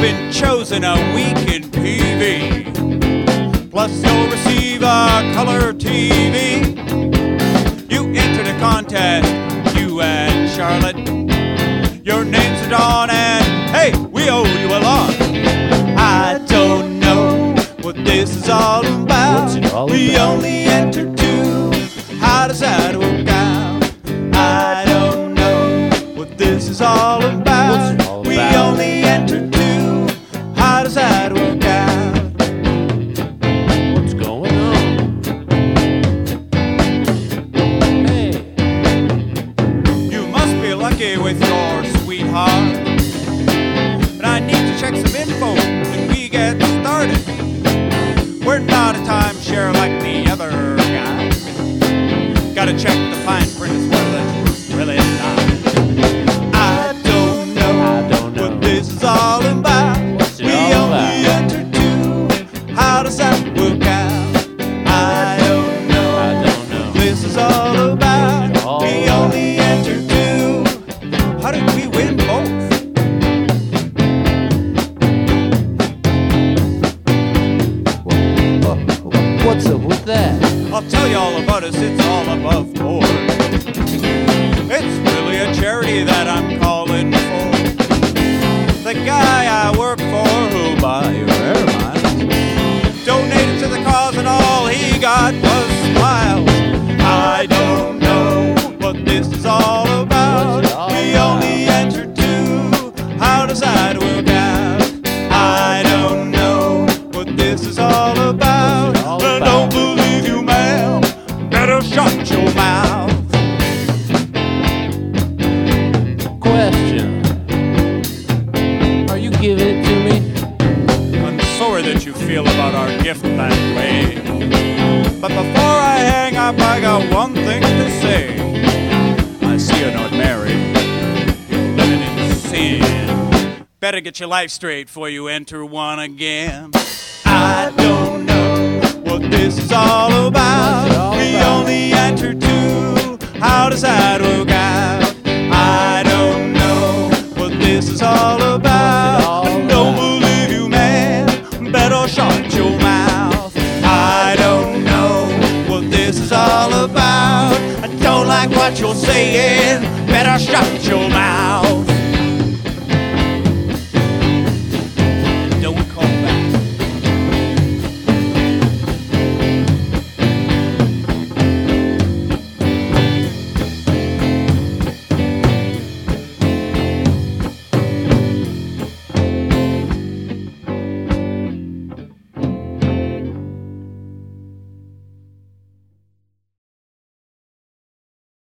been chosen a week in PV. Plus you'll receive a color TV. You entered a contest, you and Charlotte. Your names are Dawn and hey, we owe you a lot. I don't know what this is all about. What's it all We about? only entered two. How does that work out? I don't know what this is all about. What's it all We about? only entered two. How does that work out? What's going on? Hey, You must be lucky with your sweetheart. But I need to check some info when we get started. We're not a timeshare like the other guys. Gotta check the fine print as well, that's really nice. I don't know what this is all about. What's it We all only about? entered two. How does that work out? I don't know. I don't know. This is all about. What's it all We about? only entered two. How did we win both? What's up with that? I'll tell you all about us, it's all above board. It's really a charity that I'm calling for. The guy I work for who'll buy your airlines donated to the cause and all he got was smiles. I don't know what this is all about. What's it all We about? only entered two. How does that work out? I don't know what this is all about. What's it all I about? don't believe you, ma'am. Better shut your mouth. Question. Are you giving it to me? I'm sorry that you feel about our gift that way. But before I hang up, I got one thing to say. I see you're not married. You're living in sin. Better get your life straight before you enter one again. I don't know what this is all about. What's it all We about? only entered two. How does that work out? I don't know what this is all about. all I don't about? believe you, man. Better shut your mouth. I don't know what this is all about. I don't like what you're saying. Better shut your mouth.